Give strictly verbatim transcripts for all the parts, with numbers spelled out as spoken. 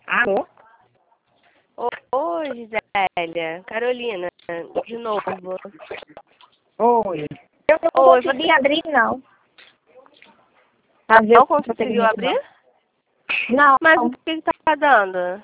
Alô? Oi, Gisélia. Carolina, de novo. Oi. Eu não Oi, consegui você abrir, não. Fazer não o conseguiu procedimento, abrir? Não. Mas Não. o que está dando?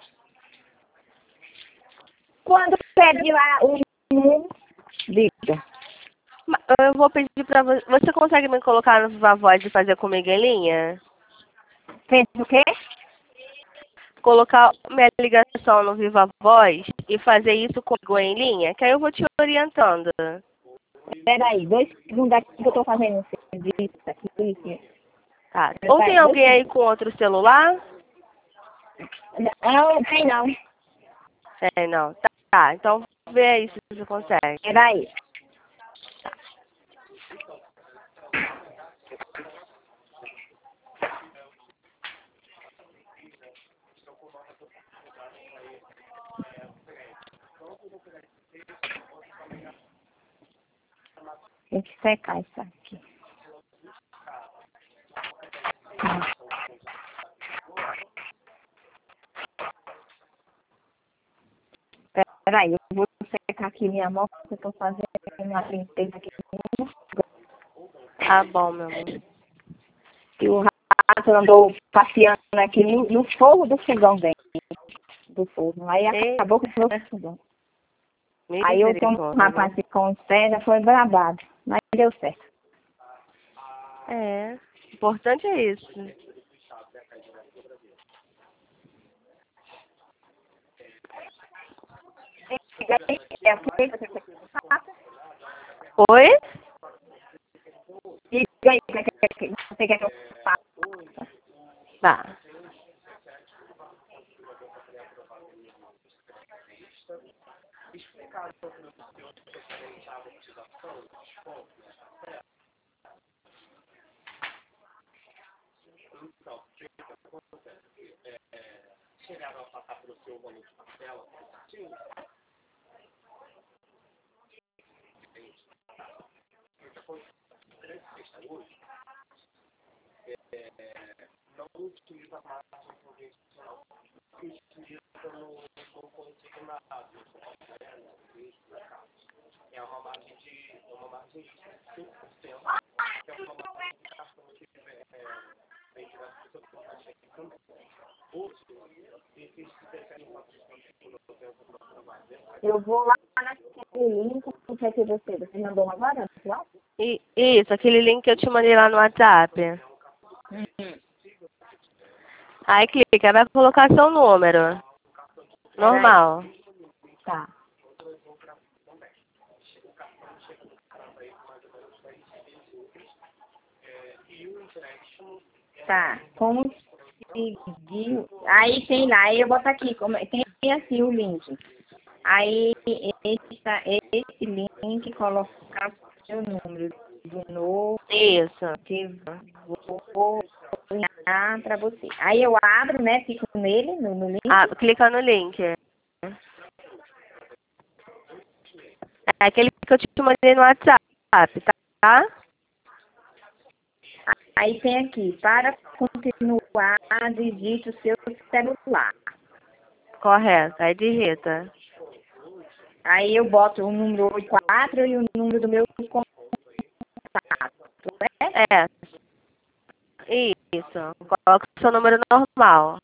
Quando pede lá o número, diga. Ma- Eu vou pedir para você. Você consegue me colocar no Viva Voz e fazer comigo em linha? Fez o quê? Colocar minha ligação no Viva Voz e fazer isso comigo em linha? Que aí eu vou te orientando. Espera aí, dois segundos aqui que eu tô fazendo o serviço aqui. Tá. Ou tem Vai, dois alguém aí com outro celular? segundos. Não, tem não. É, não. Tá, tá. Então vê aí se você consegue. Espera aí. Tem que secar isso aqui. Espera aí, eu vou secar aqui minha mão, porque eu tô fazendo uma limpeza aqui. Tá bom, meu amor. E o rato andou passeando aqui no, no fogo do fogão dentro. Do forno. Aí Ei. acabou com o meu fogão. Aí eu tenho um Misericórdia. rapaz que com os pés, já foi bravado. Mas deu certo. É. O importante é isso. É assim que você quer que eu faça? Oi? Diga aí o que é que você quer que eu faça. Tá. Eu vou lá naquele link que você que você, você mandou agora? Lá? E, isso, aquele link que eu te mandei lá no WhatsApp. Uhum. Aí clica, vai colocar seu número. Normal. Tá. Tá. Conseguiu. Aí tem lá, aí eu boto aqui, como, é- tem assim o link. Aí esse, esse link colocar o seu número de novo Isso. que vou enviar para você. Aí eu abro, né? Fico nele, no, no link. Ah, clica no link. É aquele que eu te mandei no WhatsApp, tá? Aí tem aqui, para continuar, digite o seu celular. Correto. Aí digita. Aí eu boto o número oitenta e quatro e o número do meu contato, né? É. Isso. Coloca o seu número normal.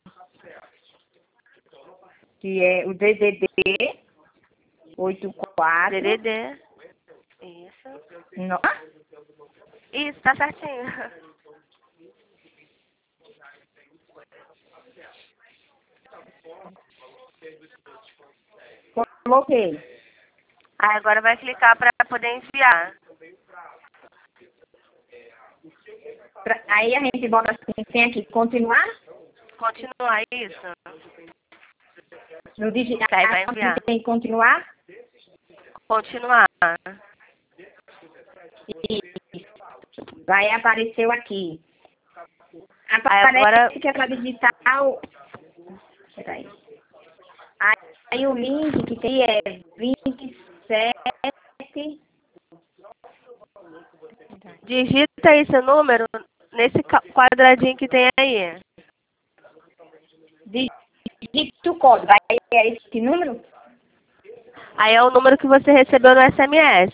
Que é o D D D oitenta e quatro. D D D. Isso. Não. Isso, tá certinho. Coloquei. Aí agora vai clicar para poder enviar. Pra- Aí a gente bota assim, tem aqui, continuar. Continuar isso. No digital, Aí vai enviar. tem continuar. Continuar. E vai aparecer aqui. Aí Aparece agora. que é para digitar o... Peraí. Aí, aí o link que tem é vinte e sete. Digita esse número nesse ca- quadradinho que tem aí. Digita código. Aí é esse número? Aí é o número que você recebeu no S M S.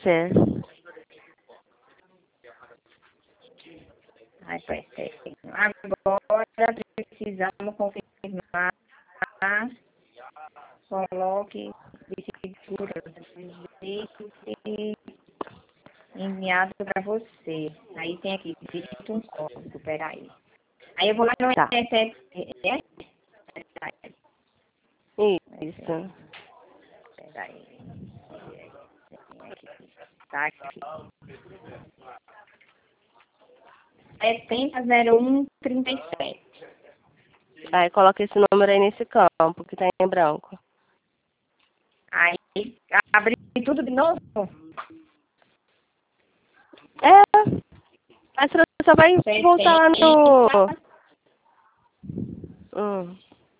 Ai, perfeito. Agora precisamos confirmar. Coloque de segurança enviado para você. Aí tem aqui, digita um código, peraí. Aí eu vou lá no Tá. S S S. Isso. Peraí. Tá aqui. setenta zero um trinta e sete. Aí coloca esse número aí nesse campo que tá em branco. Aí abre tudo de novo. É. Aí você só vai voltar lá no... Hum.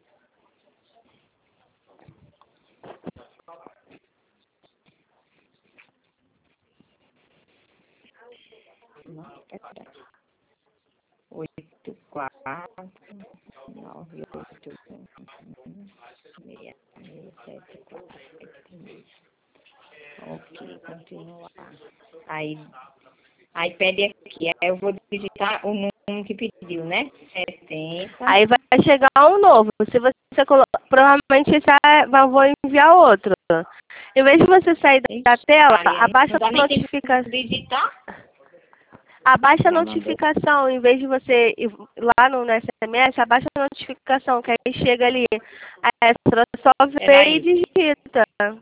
oito, quatro, nove, oito, um, seis, sete, quatro, sete, ok, continuar. Aí, aí pede aqui, aí eu vou digitar o número que pediu, né? setenta. Aí vai chegar um novo. Se você colocar, provavelmente já vai- vou enviar outro. Em vez de você sair da tela, abaixa a notificação. Digitar? Abaixa a Já mandou. notificação, em vez de você ir lá no S M S, abaixa a notificação, que aí chega ali. Aí é só ver Peraí. e digita.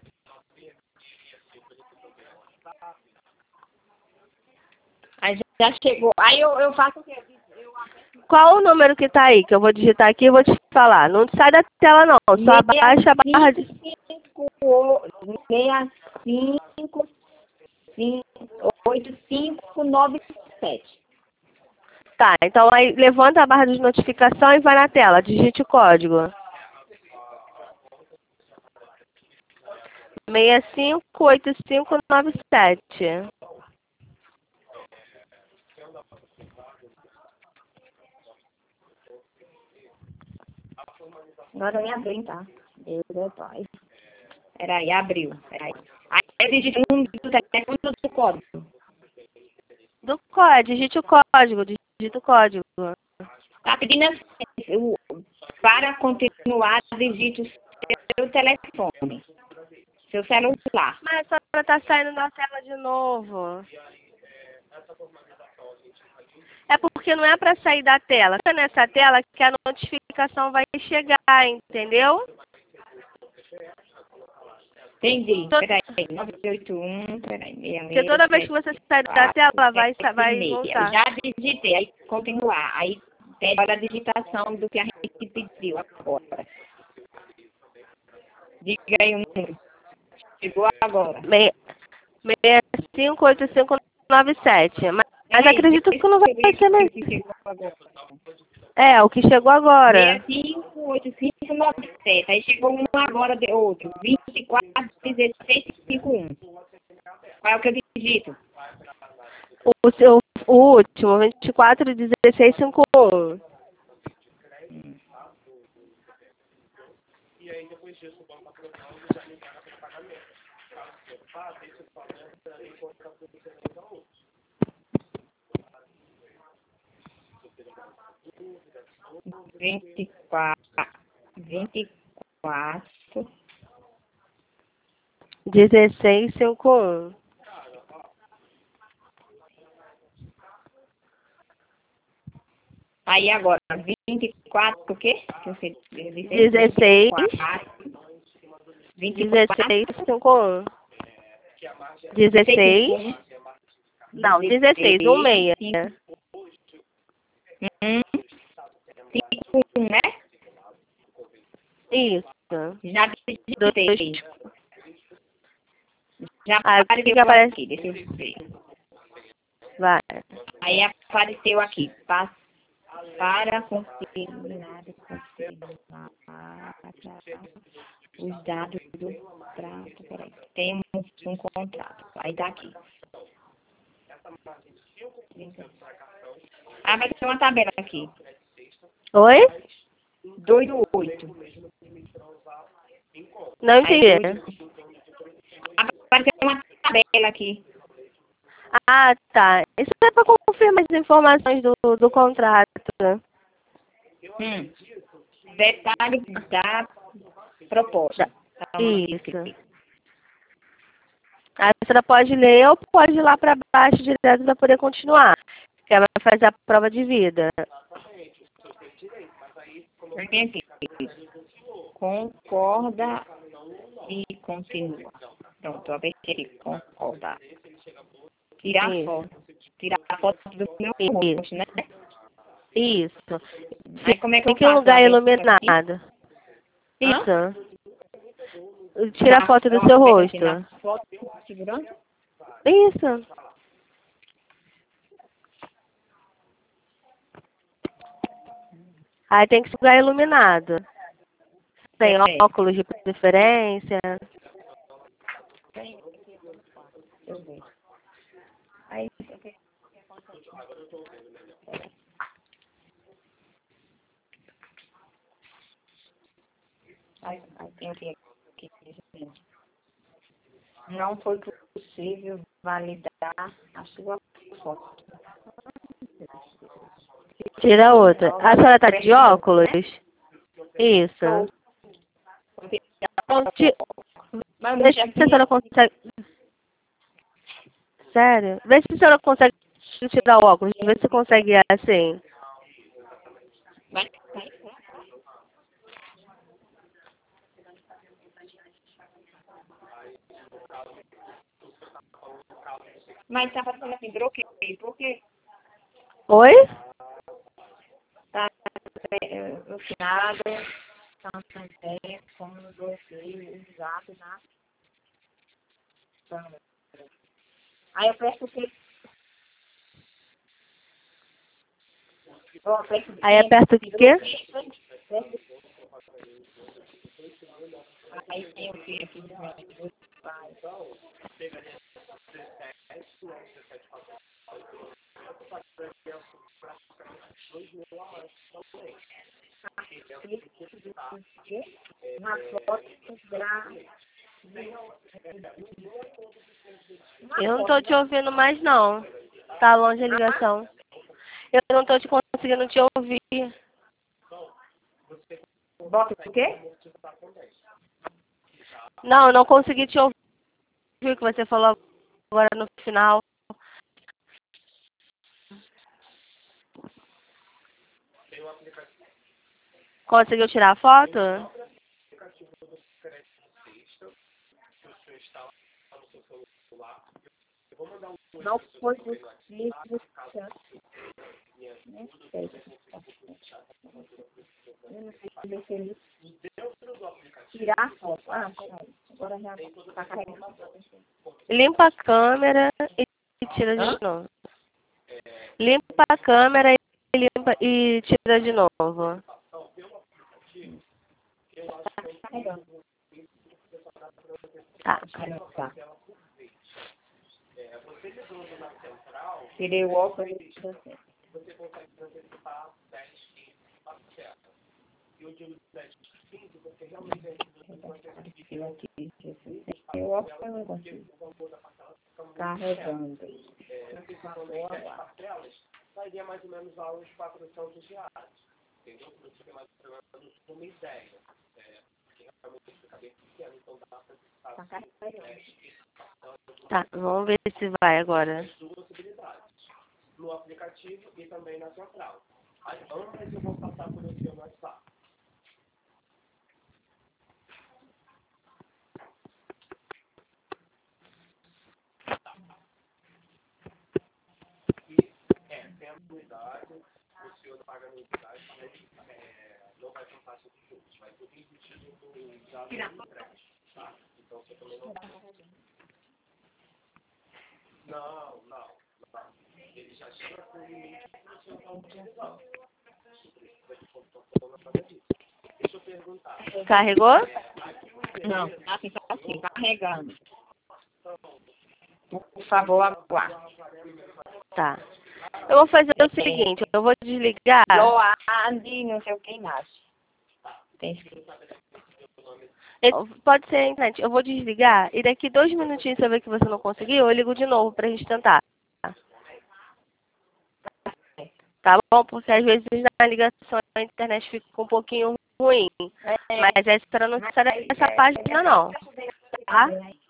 Aí já chegou. Aí eu, eu faço o quê? Qual o número que tá aí? Que eu vou digitar aqui e vou te falar. Não sai da tela não, só abaixa a barra de... seis cinco oito cinco nove sete. Tá, então aí levanta a barra de notificação e vai na tela, digite o código. seis cinco oito cinco nove sete. Agora me abriu, tá? Deus é pai. Peraí, abriu. Peraí. Aí eu digito o número do telefone do código. Do código, digite o código, digite o código. Tá pedindo assim, o- para continuar, digite o seu telefone. Seu celular. Mas a senhora tá saindo da tela de novo. É porque não é para sair da tela. É nessa tela que a notificação vai chegar, entendeu? Entendi. To- Peraí, nove oito um, peraí, Porque toda vez que você sair da tela, vai, vai voltar. já digitei, aí continuar. Aí pede a digitação do que a gente pediu agora. Diga aí o número. Chegou agora. seis cinco oito cinco nove sete. Mas, mas Peraí, acredito que não vai ser o mesmo. que chegou agora. É, o que chegou agora. seis cinco oito cinco nove sete. Aí chegou um agora de outro. vinte e quatro dezesseis cinquenta e um. Qual é o que eu digito? O, seu, o último, vinte e quatro dezesseis cinquenta e um. Hum. vinte e quatro, vinte e quatro, dezesseis cinquenta e um. aí agora, vinte e quatro, o quê? Que eu sei, eu disse dezesseis. vinte e quatro, dezesseis cinquenta e um. dezesseis. Não, dezesseis, um meia. um, cinco, um, né? Isso. Já digitei. Dois. Já Ah, o apareceu que aparece? aqui, deixa eu ver. Vai. Aí apareceu aqui, pa- para confirmar, confirmar os dados do prato, peraí, tem um, um contrato, aí tá aqui. Ah, vai ter uma tabela aqui, Oi? dois do oito. Não entendi. Apareceu uma tabela aqui. Ah, tá. Isso é para confirmar as informações do, do contrato. Hum. Detalhe da proposta. Tá lá Isso. escrito. A senhora pode ler ou pode ir lá para baixo direto para poder continuar. Que ela vai fazer a prova de vida. Eu entendi. Concorda e continua. Pronto, eu apertei aqui. Concorda. Tirar a Isso. foto. Tirar a foto do meu Isso. rosto, né? Isso. Aí como é que eu Fique em um faço? lugar Aperto iluminado. aqui? Hã? Isso. Tira a foto do seu rosto. Na foto segurança? Isso. Aí tem que ser um lugar iluminado. Tem É. óculos de preferência. Deixa eu ver. Aí, aí, aí tem aqui, aqui. Não foi possível validar a sua foto. Tira outra. A senhora tá de óculos? Isso. Então, ti- Mas Vê se a senhora consegue. Sério? Vê se a senhora consegue tirar o óculos. Vê se consegue assim. Vai. Mas tá fazendo assim, bloqueio, porque Oi? tá é, bloqueado, tá sem tempo, como bloqueio, usado na câmera. Aí eu peço que. Ó, peço Aí aperta o quê? Aí tem o que aqui do meu pai. Uma foto da. Eu não tô te ouvindo mais, não. Tá longe a ligação. Eu não tô te conseguindo te ouvir. Bota o quê? Não, eu não consegui te ouvir o que você falou agora no final. Conseguiu tirar a foto? Não foi possível. Não sei. Eu não sei se ele tirar a foto. Ah, peraí. Agora já tá carregando. Limpa a câmera e tira Hã? de novo. Limpa a câmera e limpa e tira de novo. Tá carregando. Tá. Tá. Tirei o óculos e o óculos eu não consigo. Carregando. Sairia mais ou menos lá uns quatrocentos reais. Entendeu? Para você ter mais ou menos uma ideia. É, porque realmente fica bem pequeno, então dá para Tá carregando. Tá, vamos ver se vai agora. as duas possibilidades. No aplicativo e também na central. As ambas eu vou passar por aqui no WhatsApp. É, tem a anuidade, o senhor paga a anuidade, mas é, não vai ter taxa de juros, vai tudo embutido no já no crédito, tá? Então você também não vai. Não, não, não. Ele já chega com o limite que o senhor está utilizando. Deixa eu perguntar. Carregou? Não, assim, só assim, carregando. Por favor, aguarde. Tá. Eu vou fazer o seguinte, eu vou desligar. Loade, não sei o que mais. Tem escrito. Eu- Pode ser a internet. Eu vou desligar e daqui dois minutinhos, se eu ver que você não conseguiu, eu ligo de novo pra gente tentar. Tá bom? Porque às vezes na ligação a internet fica um pouquinho ruim. Mas essa para não sair dessa página não. Tá?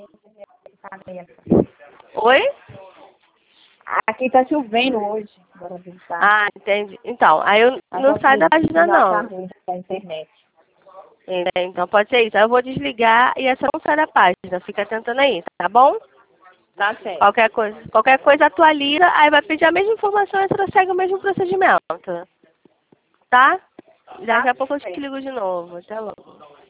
Oi? Aqui tá chovendo hoje. Bora visitar. Ah, entendi. Então, aí eu não saio da página não. Da internet. Então pode ser isso. Aí eu vou desligar e essa não sai da página. Fica tentando aí, tá bom? Tá certo. Qualquer coisa, qualquer coisa atualiza, aí vai pedir a mesma informação e você segue o mesmo procedimento. Tá? Daqui a pouco eu te ligo de novo. Até logo.